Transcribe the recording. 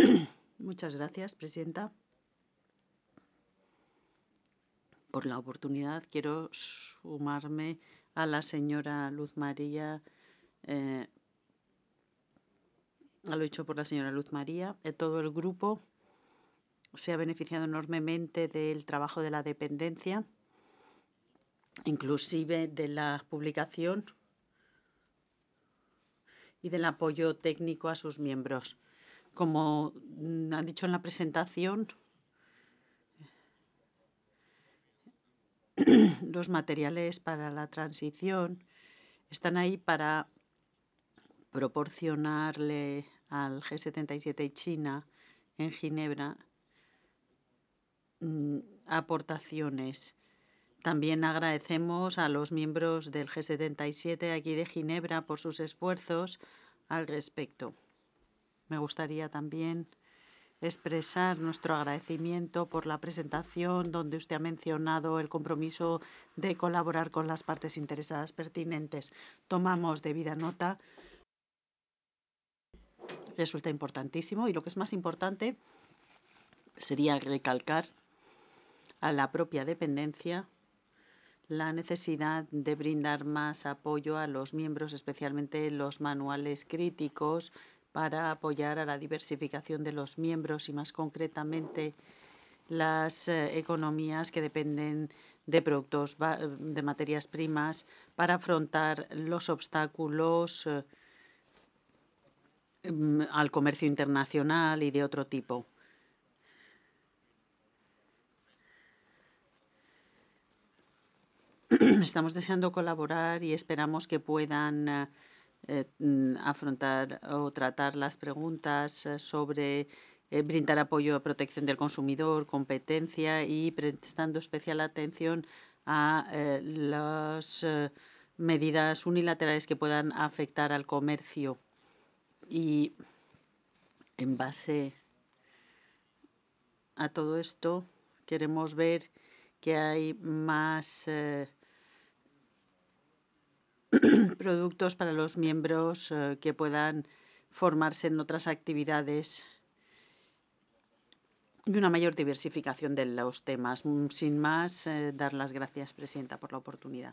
Muchas gracias, presidenta, por la oportunidad. Quiero sumarme a la señora Luz María, a lo dicho por la señora Luz María. Todo el grupo se ha beneficiado enormemente del trabajo de la dependencia, inclusive de la publicación y del apoyo técnico a sus miembros. Como han dicho en la presentación, los materiales para la transición están ahí para proporcionarle al G77 y China en Ginebra aportaciones. También agradecemos a los miembros del G77 aquí de Ginebra por sus esfuerzos al respecto. Me gustaría también expresar nuestro agradecimiento por la presentación donde usted ha mencionado el compromiso de colaborar con las partes interesadas pertinentes. Tomamos debida nota. Resulta importantísimo y lo que es más importante sería recalcar a la propia dependencia la necesidad de brindar más apoyo a los miembros, especialmente los manuales críticos, para apoyar a la diversificación de los miembros y más concretamente las economías que dependen de productos, de materias primas, para afrontar los obstáculos al comercio internacional y de otro tipo. Estamos deseando colaborar y esperamos que puedan afrontar o tratar las preguntas sobre brindar apoyo a protección del consumidor, competencia y prestando especial atención a las medidas unilaterales que puedan afectar al comercio. Y en base a todo esto, queremos ver que hay más productos para los miembros que puedan formarse en otras actividades y una mayor diversificación de los temas. Sin más, dar las gracias, presidenta, por la oportunidad.